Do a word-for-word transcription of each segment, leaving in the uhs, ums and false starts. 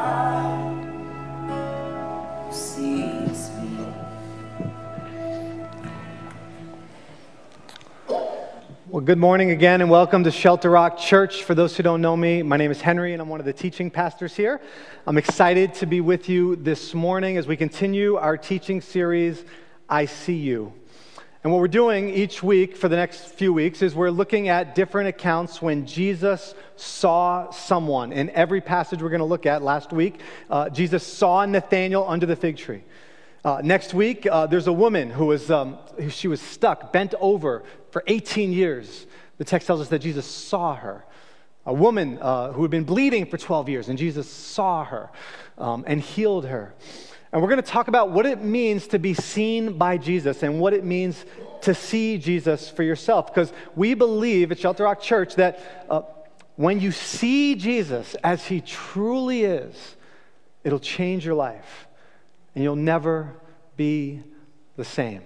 God who sees me. Well, good morning again, and welcome to Shelter Rock Church. For those who don't know me, my name is Henry, and I'm one of the teaching pastors here. I'm excited to be with you this morning as we continue our teaching series, I See You. And what we're doing each week for the next few weeks is we're looking at different accounts when Jesus saw someone. In every passage we're going to look at last week, uh, Jesus saw Nathanael under the fig tree. Uh, next week, uh, there's a woman who was um, she was stuck, bent over for eighteen years. The text tells us that Jesus saw her. A woman uh, who had been bleeding for twelve years, and Jesus saw her um, and healed her. And we're going to talk about what it means to be seen by Jesus and what it means to see Jesus for yourself. Because we believe at Shelter Rock Church that uh, when you see Jesus as he truly is, it'll change your life. And you'll never be the same.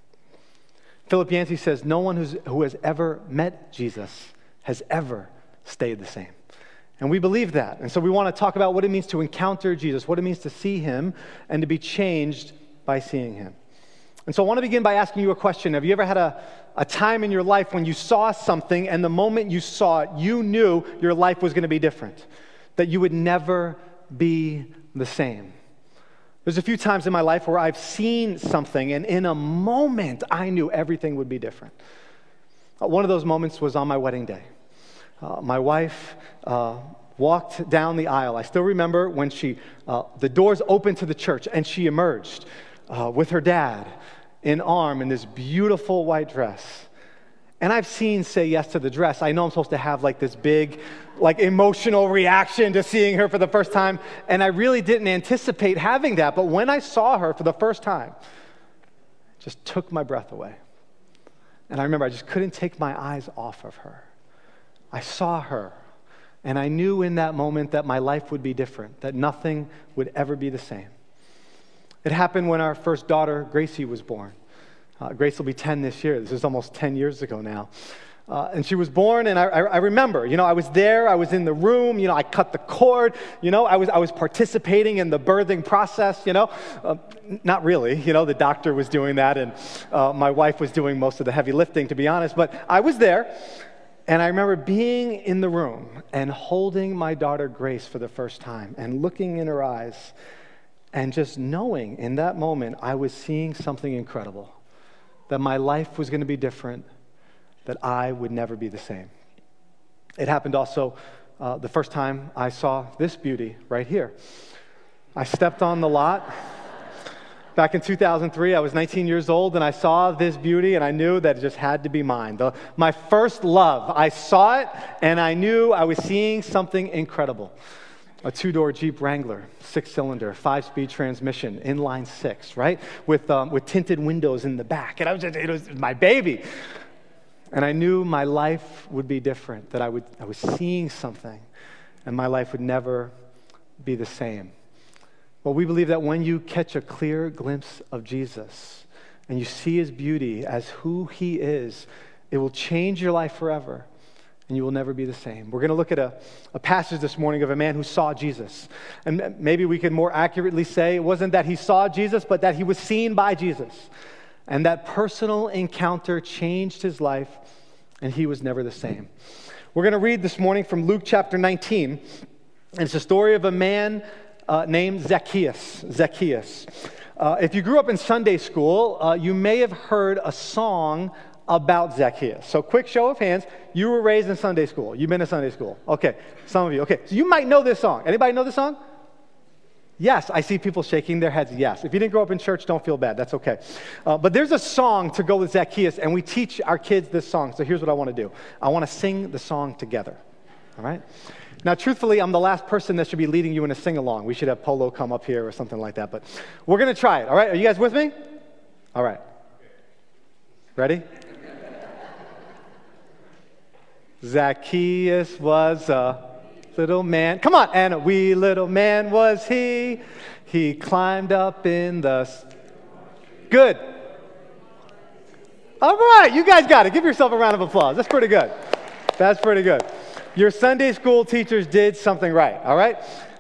Philip Yancey says, no one who's, who has ever met Jesus has ever stayed the same. And we believe that. And so we want to talk about what it means to encounter Jesus, what it means to see him, and to be changed by seeing him. And so I want to begin by asking you a question. Have you ever had a, a time in your life when you saw something, and the moment you saw it, you knew your life was going to be different, that you would never be the same? There's a few times in my life where I've seen something, and in a moment, I knew everything would be different. Uh, one of those moments was on my wedding day. Uh, my wife uh, walked down the aisle. I still remember when she, uh, the doors opened to the church, and she emerged uh, with her dad in arm in this beautiful white dress. And I've seen Say Yes to the Dress. I know I'm supposed to have like this big, like emotional reaction to seeing her for the first time, and I really didn't anticipate having that. But when I saw her for the first time, it just took my breath away. And I remember I just couldn't take my eyes off of her. I saw her, and I knew in that moment that my life would be different, that nothing would ever be the same. It happened when our first daughter, Gracie, was born. Uh, Grace will be ten this year. This is almost ten years ago now. Uh, and she was born, and I, I, I remember, you know, I was there, I was in the room, you know, I cut the cord, you know, I was I was participating in the birthing process, you know. Uh, not really, you know, the doctor was doing that, and uh, my wife was doing most of the heavy lifting, to be honest, but I was there. And I remember being in the room and holding my daughter Grace for the first time and looking in her eyes and just knowing in that moment I was seeing something incredible, that my life was going to be different, that I would never be the same. It happened also uh, the first time I saw this beauty right here. I stepped on the lot. Back in two thousand three, I was nineteen years old, and I saw this beauty, and I knew that it just had to be mine. The, my first love. I saw it, and I knew I was seeing something incredible. A two-door Jeep Wrangler, six-cylinder, five-speed transmission, inline six, right? With um, with tinted windows in the back. And I was just, it was my baby. And I knew my life would be different, that I would I was seeing something, and my life would never be the same. Well, we believe that when you catch a clear glimpse of Jesus and you see his beauty as who he is, it will change your life forever, and you will never be the same. We're going to look at a, a passage this morning of a man who saw Jesus. And maybe we could more accurately say it wasn't that he saw Jesus, but that he was seen by Jesus. And that personal encounter changed his life, and he was never the same. We're going to read this morning from Luke chapter nineteen. And it's a story of a man Uh, named Zacchaeus. Zacchaeus. Uh, if you grew up in Sunday school, uh, you may have heard a song about Zacchaeus. So quick show of hands, you were raised in Sunday school. You've been to Sunday school. Okay, some of you. Okay, so you might know this song. Anybody know this song? Yes, I see people shaking their heads, yes. If you didn't grow up in church, don't feel bad. That's okay. Uh, but there's a song to go with Zacchaeus, and we teach our kids this song. So here's what I want to do. I want to sing the song together. All right? Now, truthfully, I'm the last person that should be leading you in a sing-along. We should have Polo come up here or something like that. But we're going to try it, all right? Are you guys with me? All right. Ready? Zacchaeus was a little man. Come on. And a wee little man was he. He climbed up in the... Good. All right. You guys got it. Give yourself a round of applause. That's pretty good. That's pretty good. Your Sunday school teachers did something right, all right?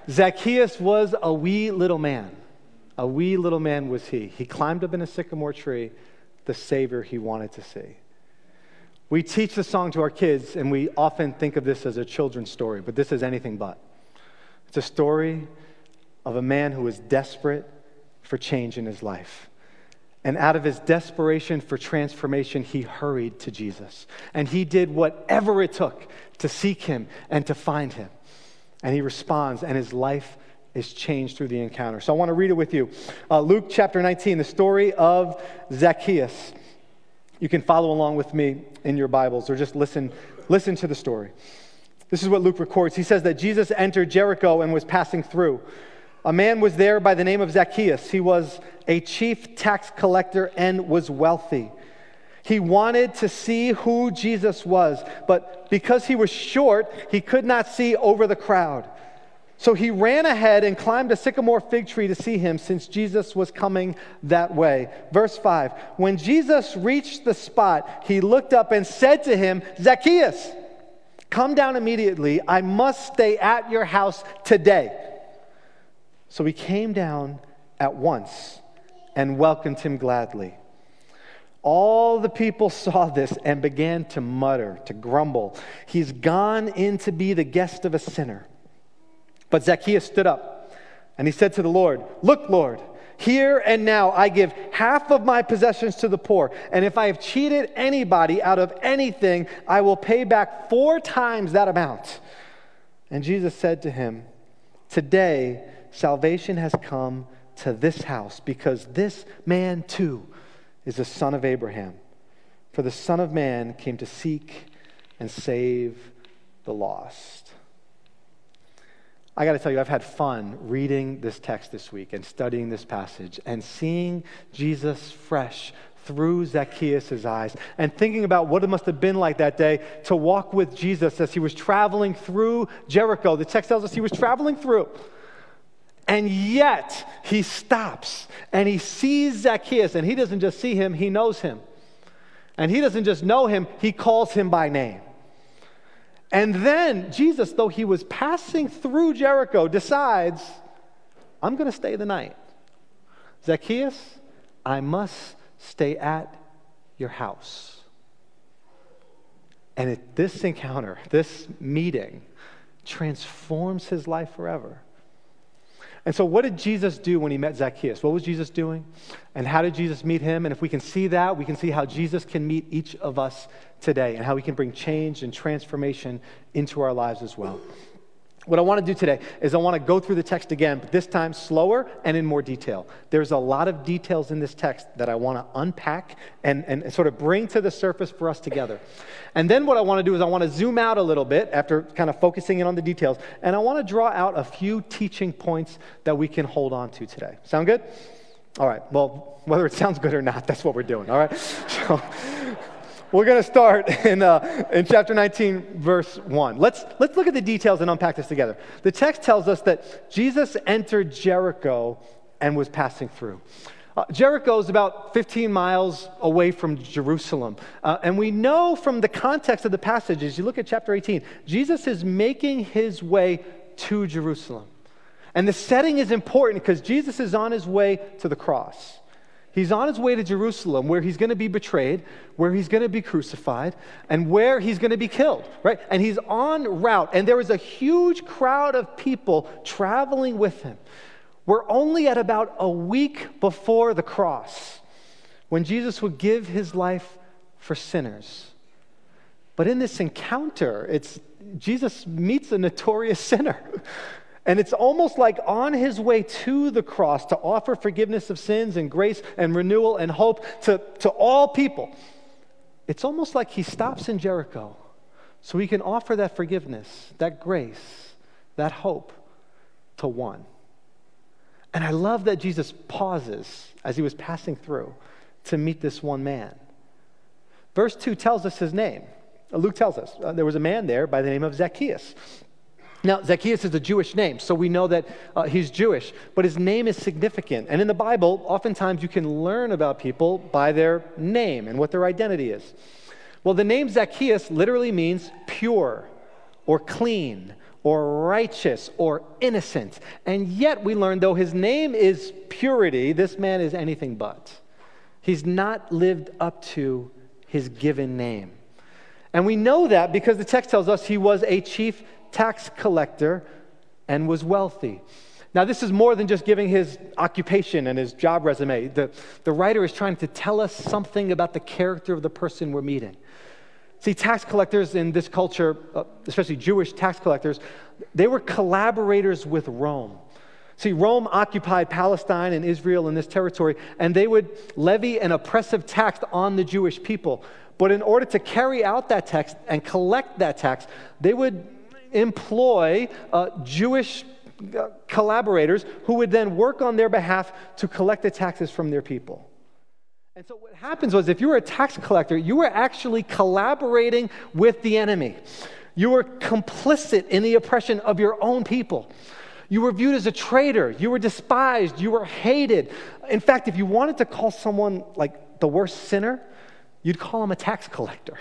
Zacchaeus was a wee little man. A wee little man was he. He climbed up in a sycamore tree, the Savior he wanted to see. We teach the song to our kids, and we often think of this as a children's story, but this is anything but. It's a story of a man who was desperate for change in his life. And out of his desperation for transformation, he hurried to Jesus. And he did whatever it took to seek him and to find him. And he responds, and his life is changed through the encounter. So I want to read it with you. Uh, Luke chapter nineteen, the story of Zacchaeus. You can follow along with me in your Bibles or just listen, listen to the story. This is what Luke records. He says that Jesus entered Jericho and was passing through. A man was there by the name of Zacchaeus. He was a chief tax collector and was wealthy. He wanted to see who Jesus was, but because he was short, he could not see over the crowd. So he ran ahead and climbed a sycamore fig tree to see him, since Jesus was coming that way. Verse five, when Jesus reached the spot, he looked up and said to him, Zacchaeus, come down immediately. I must stay at your house today. So he came down at once and welcomed him gladly. All the people saw this and began to mutter, to grumble. He's gone in to be the guest of a sinner. But Zacchaeus stood up and he said to the Lord, look, Lord, here and now I give half of my possessions to the poor. And if I have cheated anybody out of anything, I will pay back four times that amount. And Jesus said to him, today salvation has come to this house, because this man too is a son of Abraham. For the Son of Man came to seek and save the lost. I got to tell you, I've had fun reading this text this week and studying this passage and seeing Jesus fresh through Zacchaeus' eyes and thinking about what it must have been like that day to walk with Jesus as he was traveling through Jericho. The text tells us he was traveling through. And yet, he stops and he sees Zacchaeus, and he doesn't just see him, he knows him. And he doesn't just know him, he calls him by name. And then Jesus, though he was passing through Jericho, decides, I'm going to stay the night. Zacchaeus, I must stay at your house. And it, this encounter, this meeting, transforms his life forever. And so what did Jesus do when he met Zacchaeus? What was Jesus doing? And how did Jesus meet him? And if we can see that, we can see how Jesus can meet each of us today and how he can bring change and transformation into our lives as well. What I want to do today is I want to go through the text again, but this time slower and in more detail. There's a lot of details in this text that I want to unpack and, and sort of bring to the surface for us together. And then what I want to do is I want to zoom out a little bit after kind of focusing in on the details, and I want to draw out a few teaching points that we can hold on to today. Sound good? All right. Well, whether it sounds good or not, that's what we're doing. All right? So, we're going to start in uh, in chapter nineteen, verse one. Let's, let's look at the details and unpack this together. The text tells us that Jesus entered Jericho and was passing through. Uh, Jericho is about fifteen miles away from Jerusalem. Uh, and we know from the context of the passage, as you look at chapter eighteen, Jesus is making his way to Jerusalem. And the setting is important because Jesus is on his way to the cross. He's on his way to Jerusalem, where he's going to be betrayed, where he's going to be crucified, and where he's going to be killed, right? And he's en route, and there is a huge crowd of people traveling with him. We're only at about a week before the cross, when Jesus would give his life for sinners. But in this encounter, it's Jesus meets a notorious sinner. And it's almost like on his way to the cross to offer forgiveness of sins and grace and renewal and hope to, to all people. It's almost like he stops in Jericho so he can offer that forgiveness, that grace, that hope to one. And I love that Jesus pauses as he was passing through to meet this one man. Verse two tells us his name. Luke tells us uh, there was a man there by the name of Zacchaeus. Now, Zacchaeus is a Jewish name, so we know that uh, he's Jewish, but his name is significant. And in the Bible, oftentimes you can learn about people by their name and what their identity is. Well, the name Zacchaeus literally means pure or clean or righteous or innocent. And yet we learn, though his name is purity, this man is anything but. He's not lived up to his given name. And we know that because the text tells us he was a chief tax collector and was wealthy. Now, this is more than just giving his occupation and his job resume. The, the writer is trying to tell us something about the character of the person we're meeting. See, tax collectors in this culture, especially Jewish tax collectors, they were collaborators with Rome. See, Rome occupied Palestine and Israel in this territory, and they would levy an oppressive tax on the Jewish people. But in order to carry out that tax and collect that tax, they would employ uh, Jewish uh, collaborators who would then work on their behalf to collect the taxes from their people. And so what happens was, if you were a tax collector, you were actually collaborating with the enemy. You were complicit in the oppression of your own people. You were viewed as a traitor. You were despised. You were hated. In fact, if you wanted to call someone like the worst sinner, you'd call him a tax collector.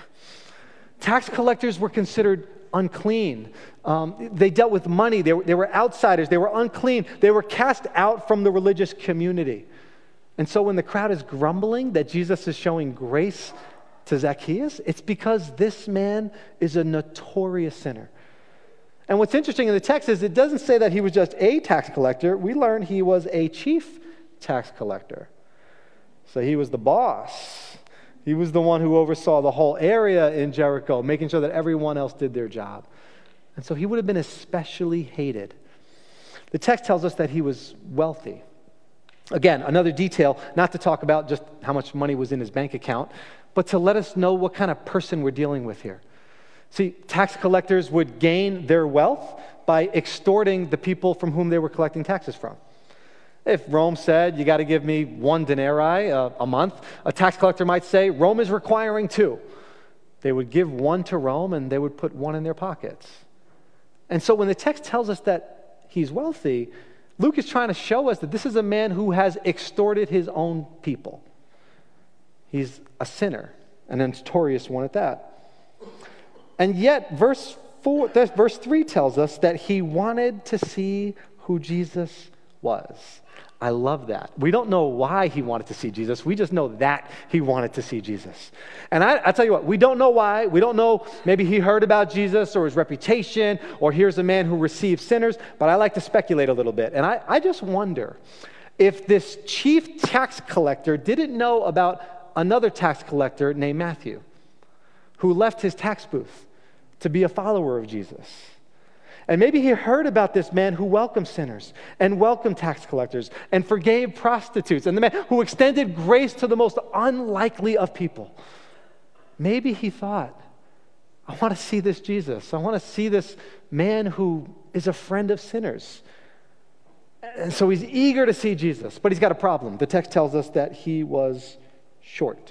Tax collectors were considered unclean. Um, they dealt with money. They were, they were outsiders. They were unclean. They were cast out from the religious community. And so when the crowd is grumbling that Jesus is showing grace to Zacchaeus, it's because this man is a notorious sinner. And what's interesting in the text is it doesn't say that he was just a tax collector. We learn he was a chief tax collector. So he was the boss. He was the one who oversaw the whole area in Jericho, making sure that everyone else did their job. And so he would have been especially hated. The text tells us that he was wealthy. Again, another detail, not to talk about just how much money was in his bank account, but to let us know what kind of person we're dealing with here. See, tax collectors would gain their wealth by extorting the people from whom they were collecting taxes from. If Rome said, you got to give me one denarii a, a month, a tax collector might say, Rome is requiring two. They would give one to Rome and they would put one in their pockets. And so when the text tells us that he's wealthy, Luke is trying to show us that this is a man who has extorted his own people. He's a sinner, and a notorious one at that. And yet, verse four, verse three tells us that he wanted to see who Jesus was. I love that. We don't know why he wanted to see Jesus. We just know that he wanted to see Jesus. And I, I tell you what, we don't know why. We don't know, maybe he heard about Jesus or his reputation, or here's a man who receives sinners, but I like to speculate a little bit. And I, I just wonder if this chief tax collector didn't know about another tax collector named Matthew, who left his tax booth to be a follower of Jesus. And maybe he heard about this man who welcomed sinners and welcomed tax collectors and forgave prostitutes, and the man who extended grace to the most unlikely of people. Maybe he thought, I want to see this Jesus. I want to see this man who is a friend of sinners. And so he's eager to see Jesus, but he's got a problem. The text tells us that he was short.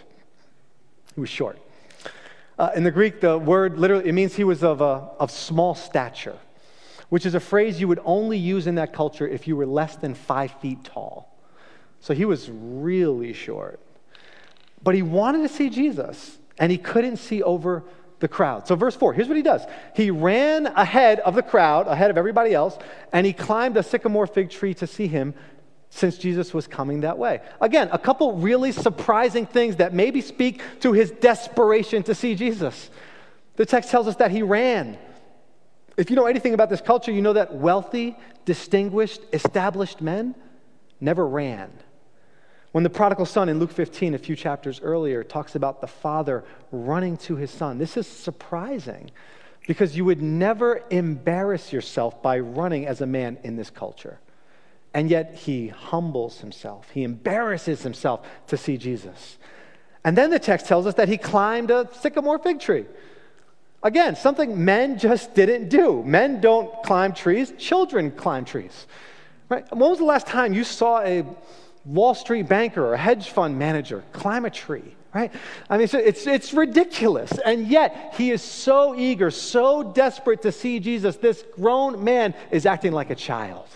He was short. Uh, in the Greek, the word literally, it means he was of, a, of small stature, which is a phrase you would only use in that culture if you were less than five feet tall. So he was really short. But he wanted to see Jesus, and he couldn't see over the crowd. So verse four, here's what he does. He ran ahead of the crowd, ahead of everybody else, and he climbed a sycamore fig tree to see him, since Jesus was coming that way. Again, a couple really surprising things that maybe speak to his desperation to see Jesus. The text tells us that he ran. If you know anything about this culture, you know that wealthy, distinguished, established men never ran. When the prodigal son in Luke fifteen, a few chapters earlier, talks about the father running to his son, this is surprising because you would never embarrass yourself by running as a man in this culture. And yet he humbles himself. He embarrasses himself to see Jesus. And then the text tells us that he climbed a sycamore fig tree. Again, something men just didn't do. Men don't climb trees. Children climb trees. Right? When was the last time you saw a Wall Street banker or a hedge fund manager climb a tree? Right? I mean, it's, it's ridiculous. And yet he is so eager, so desperate to see Jesus. This grown man is acting like a child.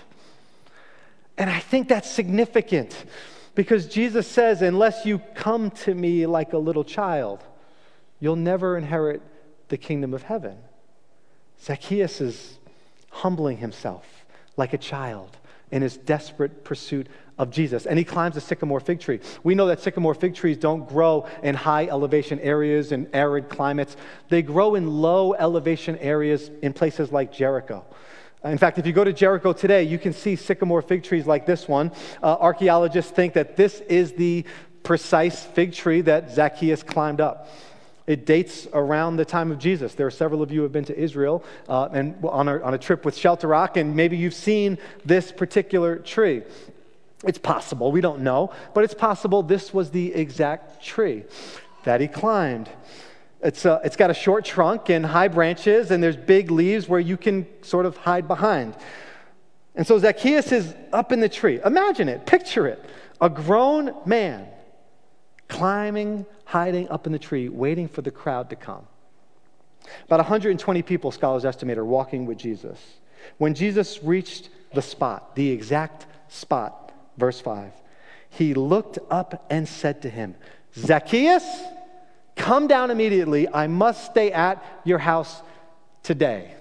And I think that's significant because Jesus says, unless you come to me like a little child, you'll never inherit the kingdom of heaven. Zacchaeus is humbling himself like a child in his desperate pursuit of Jesus. And he climbs a sycamore fig tree. We know that sycamore fig trees don't grow in high elevation areas and arid climates. They grow in low elevation areas in places like Jericho. In fact, if you go to Jericho today, you can see sycamore fig trees like this one. Uh, archaeologists think that this is the precise fig tree that Zacchaeus climbed up. It dates around the time of Jesus. There are several of you who have been to Israel uh, and on a, on a trip with Shelter Rock, and maybe you've seen this particular tree. It's possible, we don't know, but it's possible this was the exact tree that he climbed. It's, uh, it's got a short trunk and high branches, and there's big leaves where you can sort of hide behind. And so Zacchaeus is up in the tree. Imagine it, picture it. A grown man climbing, hiding up in the tree, waiting for the crowd to come. About one hundred twenty people, scholars estimate, are walking with Jesus. When Jesus reached the spot, the exact spot, verse five, he looked up and said to him, Zacchaeus, come down immediately. I must stay at your house today.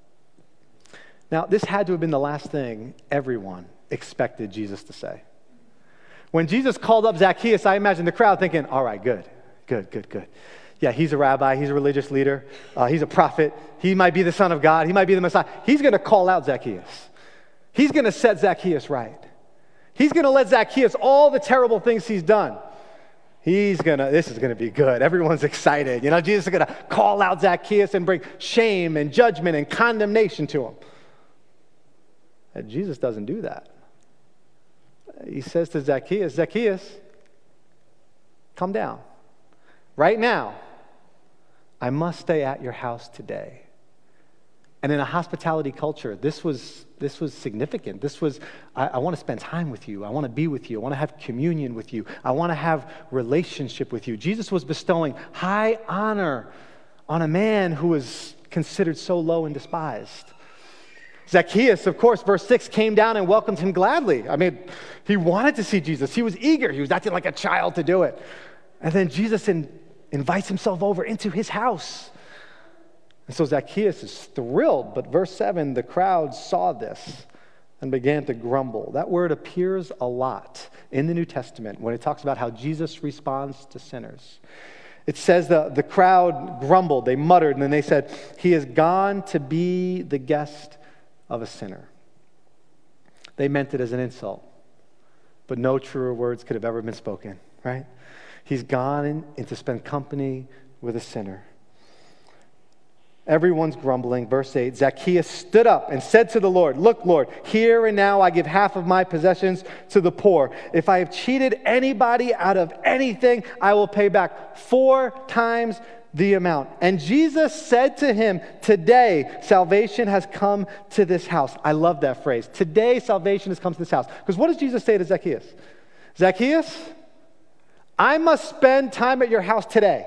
Now, this had to have been the last thing everyone expected Jesus to say. When Jesus called up Zacchaeus, I imagine the crowd thinking, all right, good, good, good, good. Yeah, he's a rabbi. He's a religious leader. Uh, he's a prophet. He might be the Son of God. He might be the Messiah. He's going to call out Zacchaeus. He's going to set Zacchaeus right. He's going to let Zacchaeus, all the terrible things he's done, he's going to, this is going to be good. Everyone's excited. You know, Jesus is going to call out Zacchaeus and bring shame and judgment and condemnation to him. And Jesus doesn't do that. He says to Zacchaeus, Zacchaeus, come down. Right now, I must stay at your house today. And in a hospitality culture, this was this was significant. This was, I, I want to spend time with you. I want to be with you. I want to have communion with you. I want to have relationship with you. Jesus was bestowing high honor on a man who was considered so low and despised. Zacchaeus, of course, verse six, came down and welcomed him gladly. I mean, he wanted to see Jesus. He was eager. He was acting like a child to do it. And then Jesus in, invites himself over into his house. And so Zacchaeus is thrilled, but verse seven, the crowd saw this and began to grumble. That word appears a lot in the New Testament when it talks about how Jesus responds to sinners. It says the, the crowd grumbled, they muttered, and then they said, he has gone to be the guest of a sinner. They meant it as an insult, but no truer words could have ever been spoken, right? He's gone in, in to spend company with a sinner. Everyone's grumbling. Verse eight, Zacchaeus stood up and said to the Lord, look, Lord, here and now I give half of my possessions to the poor. If I have cheated anybody out of anything, I will pay back four times the amount. And Jesus said to him, today salvation has come to this house. I love that phrase. Today salvation has come to this house. Because what does Jesus say to Zacchaeus? Zacchaeus, I must spend time at your house today.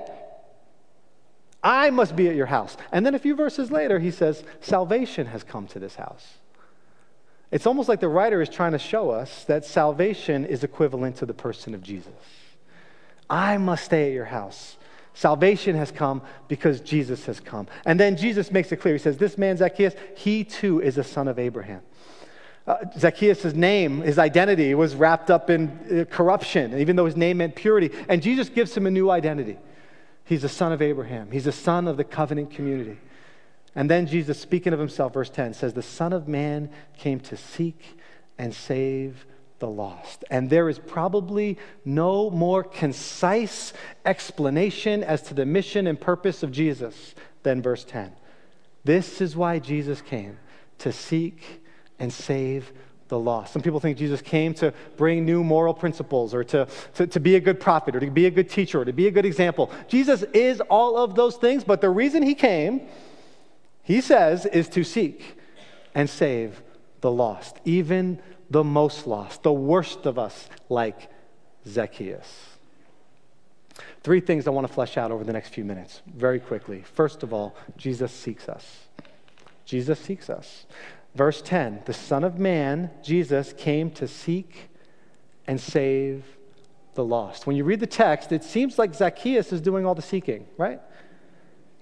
I must be at your house. And then a few verses later, he says, salvation has come to this house. It's almost like the writer is trying to show us that salvation is equivalent to the person of Jesus. I must stay at your house. Salvation has come because Jesus has come. And then Jesus makes it clear. He says, this man Zacchaeus, he too is a son of Abraham. Uh, Zacchaeus' name, his identity was wrapped up in uh, corruption, even though his name meant purity. And Jesus gives him a new identity. He's a son of Abraham. He's a son of the covenant community. And then Jesus, speaking of himself, verse ten, says, the Son of Man came to seek and save the lost. And there is probably no more concise explanation as to the mission and purpose of Jesus than verse ten. This is why Jesus came, to seek and save the lost. Some people think Jesus came to bring new moral principles or to, to, to be a good prophet or to be a good teacher or to be a good example. Jesus is all of those things, but the reason he came, he says, is to seek and save the lost, even the most lost, the worst of us, like Zacchaeus. Three things I want to flesh out over the next few minutes, very quickly. First of all, Jesus seeks us. Jesus seeks us. Verse ten, the Son of Man, Jesus, came to seek and save the lost. When you read the text, it seems like Zacchaeus is doing all the seeking, right?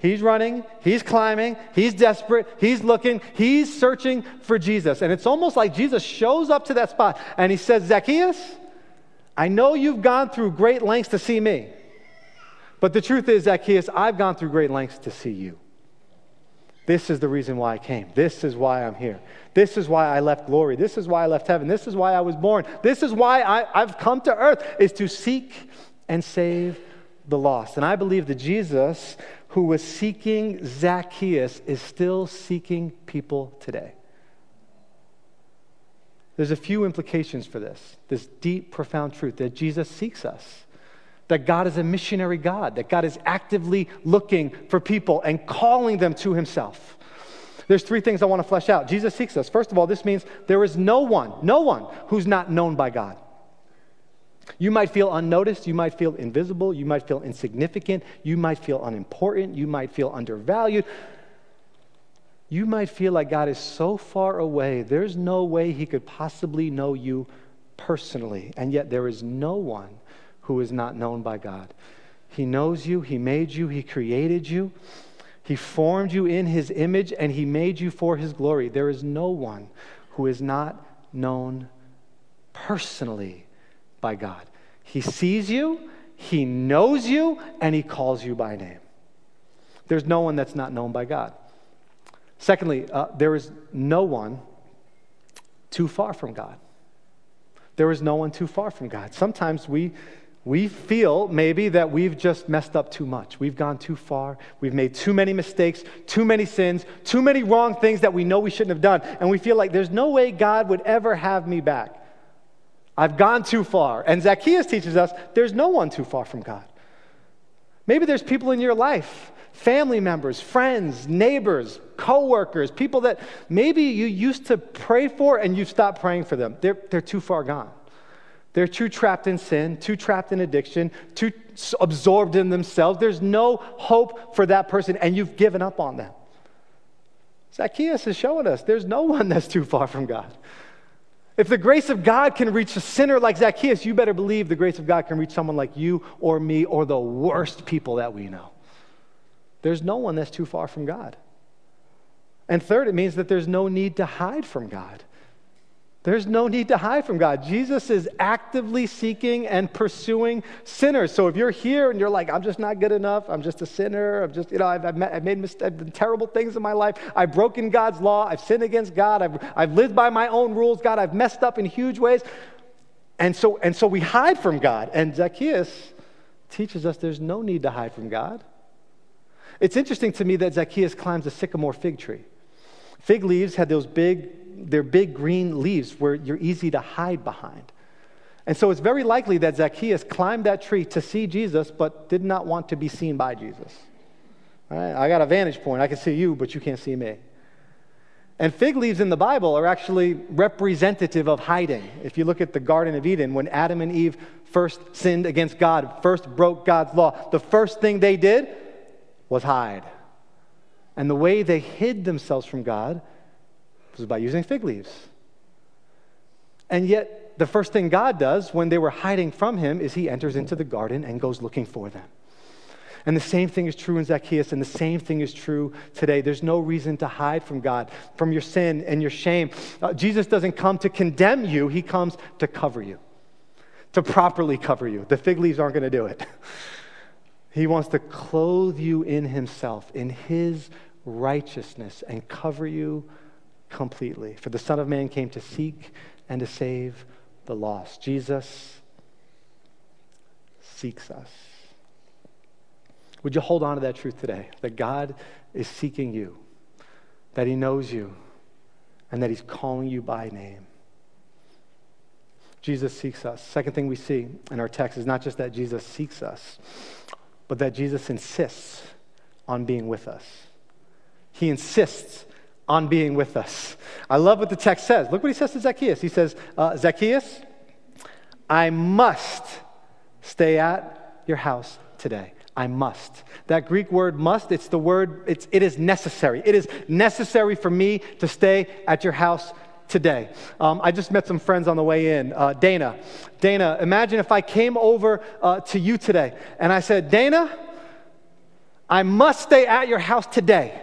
He's running, he's climbing, he's desperate, he's looking, he's searching for Jesus. And it's almost like Jesus shows up to that spot and he says, Zacchaeus, I know you've gone through great lengths to see me. But the truth is, Zacchaeus, I've gone through great lengths to see you. This is the reason why I came. This is why I'm here. This is why I left glory. This is why I left heaven. This is why I was born. This is why I, I've come to earth, is to seek and save the lost. And I believe that Jesus, who was seeking Zacchaeus, is still seeking people today. There's a few implications for this, this deep, profound truth that Jesus seeks us, that God is a missionary God, that God is actively looking for people and calling them to himself. There's three things I want to flesh out. Jesus seeks us. First of all, this means there is no one, no one who's not known by God. You might feel unnoticed, you might feel invisible, you might feel insignificant, you might feel unimportant, you might feel undervalued. You might feel like God is so far away, there's no way he could possibly know you personally, and yet there is no one who is not known by God. He knows you, he made you, he created you, he formed you in his image, and he made you for his glory. There is no one who is not known personally by God. He sees you, he knows you, and he calls you by name. There's no one that's not known by God. Secondly, uh, there is no one too far from God. There is no one too far from God. Sometimes we we feel maybe that we've just messed up too much. We've gone too far. We've made too many mistakes, too many sins, too many wrong things that we know we shouldn't have done. And we feel like there's no way God would ever have me back. I've gone too far. And Zacchaeus teaches us there's no one too far from God. Maybe there's people in your life, family members, friends, neighbors, coworkers, people that maybe you used to pray for and you've stopped praying for them. They're, they're too far gone. They're too trapped in sin, too trapped in addiction, too absorbed in themselves. There's no hope for that person, and you've given up on them. Zacchaeus is showing us there's no one that's too far from God. If the grace of God can reach a sinner like Zacchaeus, you better believe the grace of God can reach someone like you or me or the worst people that we know. There's no one that's too far from God. And third, it means that there's no need to hide from God. There's no need to hide from God. Jesus is actively seeking and pursuing sinners. So if you're here and you're like, I'm just not good enough, I'm just a sinner, I'm just, you know, I've, I've, met, I've made mis- I've done terrible things in my life, I've broken God's law, I've sinned against God, I've, I've lived by my own rules, God, I've messed up in huge ways. And so, and so we hide from God. And Zacchaeus teaches us there's no need to hide from God. It's interesting to me that Zacchaeus climbs a sycamore fig tree. Fig leaves had those big, they're big green leaves where you're easy to hide behind. And so it's very likely that Zacchaeus climbed that tree to see Jesus, but did not want to be seen by Jesus. All right? I got a vantage point. I can see you, but you can't see me. And fig leaves in the Bible are actually representative of hiding. If you look at the Garden of Eden, when Adam and Eve first sinned against God, first broke God's law, the first thing they did was hide. And the way they hid themselves from God was by using fig leaves. And yet, the first thing God does when they were hiding from him is he enters into the garden and goes looking for them. And the same thing is true in Zacchaeus, and the same thing is true today. There's no reason to hide from God, from your sin and your shame. Uh, Jesus doesn't come to condemn you. He comes to cover you, to properly cover you. The fig leaves aren't going to do it. He wants to clothe you in himself, in his righteousness, and cover you completely. For the Son of Man came to seek and to save the lost. Jesus seeks us. Would you hold on to that truth today, that God is seeking you, that he knows you, and that he's calling you by name? Jesus seeks us. Second thing we see in our text is not just that Jesus seeks us, but that Jesus insists on being with us. He insists on being with us. I love what the text says. Look what he says to Zacchaeus. He says, uh, Zacchaeus, I must stay at your house today. I must. That Greek word must, it's the word, it's, it is necessary. It is necessary for me to stay at your house today. Um, I just met some friends on the way in. Uh, Dana. Dana, imagine if I came over uh, to you today and I said, Dana, I must stay at your house today.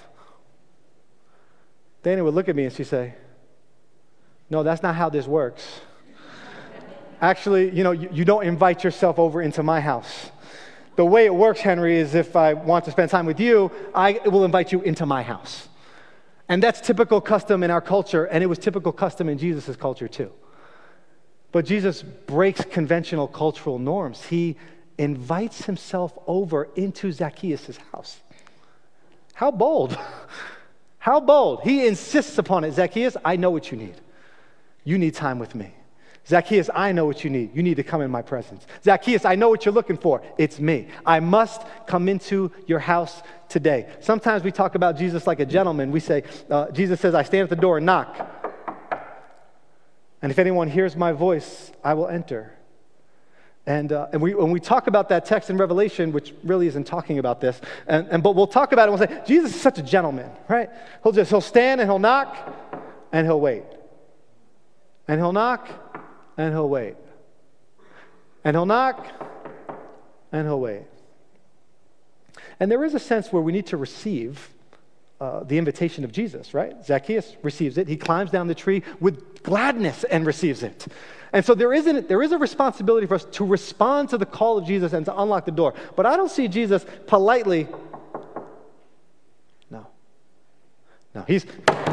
Dana would look at me and she'd say, no, that's not how this works. Actually, you know, you, you don't invite yourself over into my house. The way it works, Henry, is if I want to spend time with you, I will invite you into my house. And that's typical custom in our culture, and it was typical custom in Jesus' culture too. But Jesus breaks conventional cultural norms. He invites himself over into Zacchaeus' house. How bold. How bold. He insists upon it. Zacchaeus, I know what you need. You need time with me. Zacchaeus, I know what you need. You need to come in my presence. Zacchaeus, I know what you're looking for. It's me. I must come into your house today. Sometimes we talk about Jesus like a gentleman. We say, uh, Jesus says, I stand at the door and knock. And if anyone hears my voice, I will enter. And uh, and we when we talk about that text in Revelation, which really isn't talking about this, and, and but we'll talk about it and we'll say, Jesus is such a gentleman, right? He'll just, he'll stand and he'll knock and he'll wait. And he'll knock and he'll wait. And he'll knock and he'll wait. And there is a sense where we need to receive uh, the invitation of Jesus, right? Zacchaeus receives it. He climbs down the tree with gladness and receives it. And so there is, an, there is a responsibility for us to respond to the call of Jesus and to unlock the door. But I don't see Jesus politely, no. No, he's,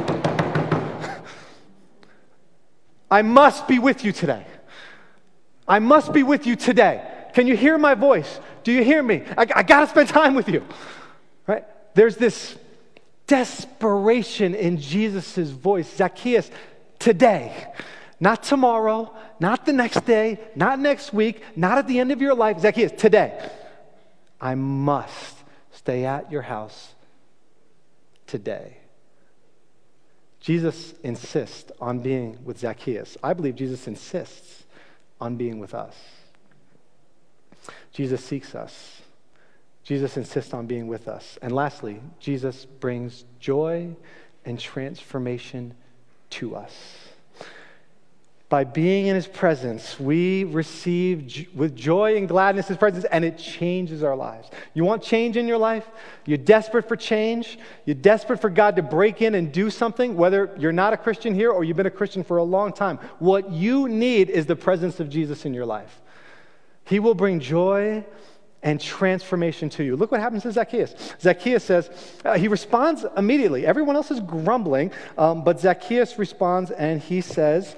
I must be with you today. I must be with you today. Can you hear my voice? Do you hear me? I, I got to spend time with you. Right? There's this desperation in Jesus' voice. Zacchaeus, today, not tomorrow, not the next day, not next week, not at the end of your life. Zacchaeus, today, I must stay at your house today. Jesus insists on being with Zacchaeus. I believe Jesus insists on being with us. Jesus seeks us. Jesus insists on being with us. And lastly, Jesus brings joy and transformation to us. By being in his presence, we receive j- with joy and gladness his presence, and it changes our lives. You want change in your life? You're desperate for change? You're desperate for God to break in and do something, whether you're not a Christian here or you've been a Christian for a long time. What you need is the presence of Jesus in your life. He will bring joy and transformation to you. Look what happens to Zacchaeus. Zacchaeus says, uh, he responds immediately. Everyone else is grumbling, um, but Zacchaeus responds and he says,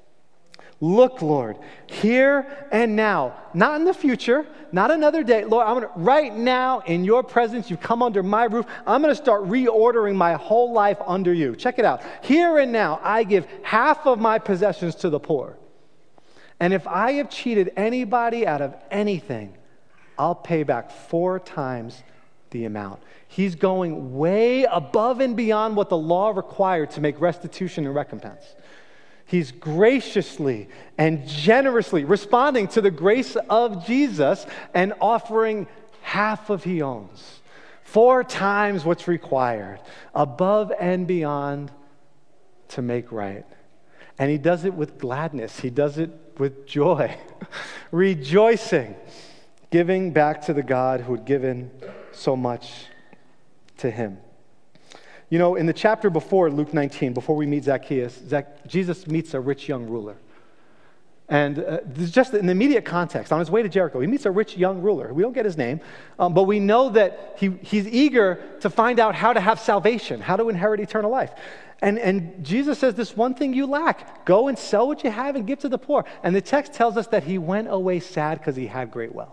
look, Lord, here and now, not in the future, not another day. Lord, I'm gonna, right now in your presence, you've come under my roof. I'm going to start reordering my whole life under you. Check it out. Here and now, I give half of my possessions to the poor. And if I have cheated anybody out of anything, I'll pay back four times the amount. He's going way above and beyond what the law required to make restitution and recompense. He's graciously and generously responding to the grace of Jesus and offering half of he owns, four times what's required, above and beyond to make right. And he does it with gladness. He does it with joy, rejoicing, giving back to the God who had given so much to him. You know, in the chapter before, Luke nineteen, before we meet Zacchaeus, Zac- Jesus meets a rich young ruler. And uh, just in the immediate context, on his way to Jericho, he meets a rich young ruler. We don't get his name, um, but we know that he, he's eager to find out how to have salvation, how to inherit eternal life. And, and Jesus says, this one thing you lack, go and sell what you have and give to the poor. And the text tells us that he went away sad because he had great wealth.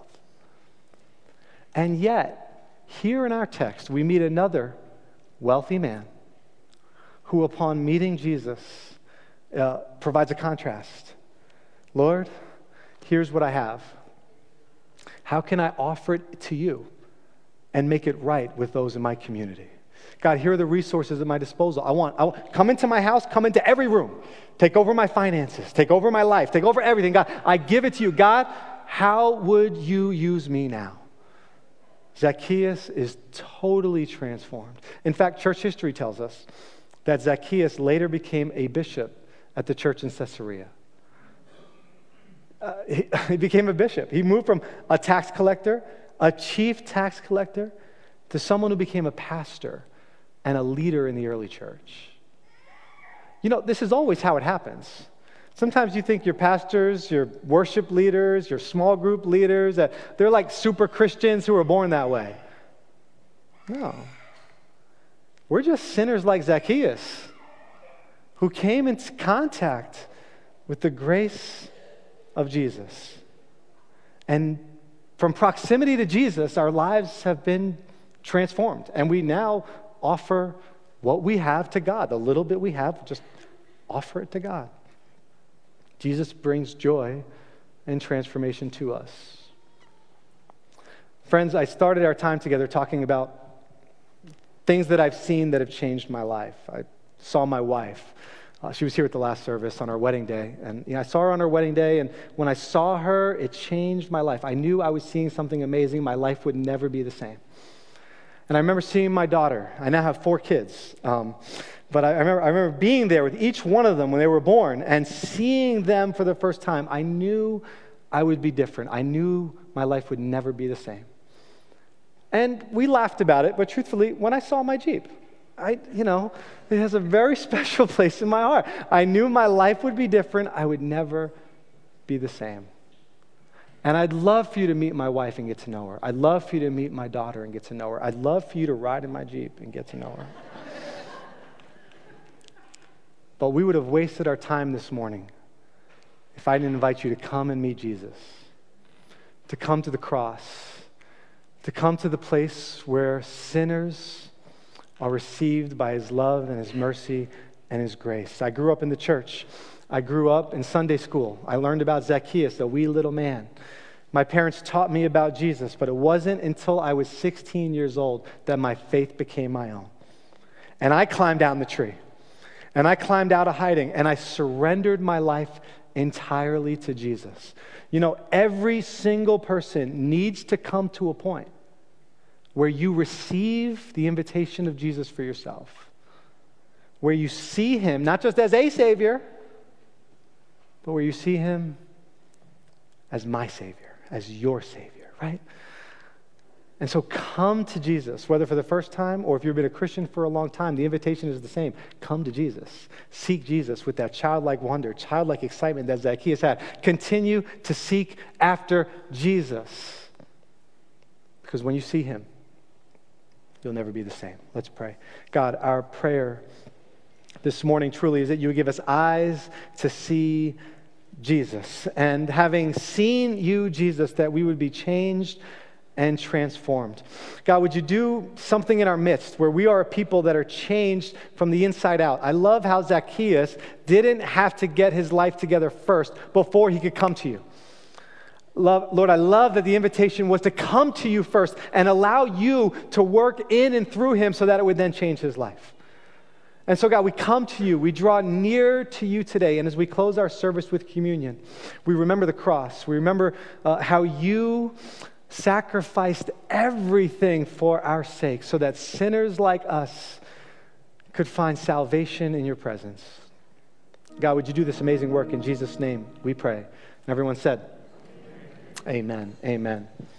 And yet, here in our text, we meet another wealthy man who, upon meeting Jesus, uh, provides a contrast. Lord, here's what I have. How can I offer it to you and make it right with those in my community? God, here are the resources at my disposal. I want, I want, come into my house, come into every room. Take over my finances, take over my life, take over everything. God, I give it to you. God, how would you use me now? Zacchaeus is totally transformed. In fact, church history tells us that Zacchaeus later became a bishop at the church in Caesarea. Uh, he, he became a bishop. He moved from a tax collector, a chief tax collector, to someone who became a pastor and a leader in the early church. You know, this is always how it happens. Sometimes you think your pastors, your worship leaders, your small group leaders, that they're like super Christians who were born that way. No. We're just sinners like Zacchaeus who came into contact with the grace of Jesus. And from proximity to Jesus, our lives have been transformed. And we now offer what we have to God. The little bit we have, just offer it to God. Jesus brings joy and transformation to us. Friends, I started our time together talking about things that I've seen that have changed my life. I saw my wife. Uh, she was here at the last service on our wedding day. And you know, I saw her on our wedding day, and when I saw her, it changed my life. I knew I was seeing something amazing. My life would never be the same. And I remember seeing my daughter. I now have four kids. Um, but I, I, remember, I remember being there with each one of them when they were born and seeing them for the first time. I knew I would be different. I knew my life would never be the same. And we laughed about it, but truthfully, when I saw my Jeep, I, you know, it has a very special place in my heart. I knew my life would be different. I would never be the same. And I'd love for you to meet my wife and get to know her. I'd love for you to meet my daughter and get to know her. I'd love for you to ride in my Jeep and get to know her. But we would have wasted our time this morning if I didn't invite you to come and meet Jesus, to come to the cross, to come to the place where sinners are received by his love and his mercy and his grace. I grew up in the church. I grew up in Sunday school. I learned about Zacchaeus, a wee little man. My parents taught me about Jesus, but it wasn't until I was sixteen years old that my faith became my own. And I climbed down the tree, and I climbed out of hiding, and I surrendered my life entirely to Jesus. You know, every single person needs to come to a point where you receive the invitation of Jesus for yourself, where you see him not just as a Savior, but where you see him as my Savior, as your Savior, right? And so come to Jesus, whether for the first time or if you've been a Christian for a long time, the invitation is the same. Come to Jesus. Seek Jesus with that childlike wonder, childlike excitement that Zacchaeus had. Continue to seek after Jesus. Because when you see him, you'll never be the same. Let's pray. God, our prayer this morning truly is that you would give us eyes to see Jesus. And having seen you, Jesus, that we would be changed and transformed. God, would you do something in our midst where we are a people that are changed from the inside out? I love how Zacchaeus didn't have to get his life together first before he could come to you. Love, Lord, I love that the invitation was to come to you first and allow you to work in and through him so that it would then change his life. And so, God, we come to you. We draw near to you today. And as we close our service with communion, we remember the cross. We remember uh, how you sacrificed everything for our sake so that sinners like us could find salvation in your presence. God, would you do this amazing work in Jesus' name, we pray. And everyone said, amen, amen.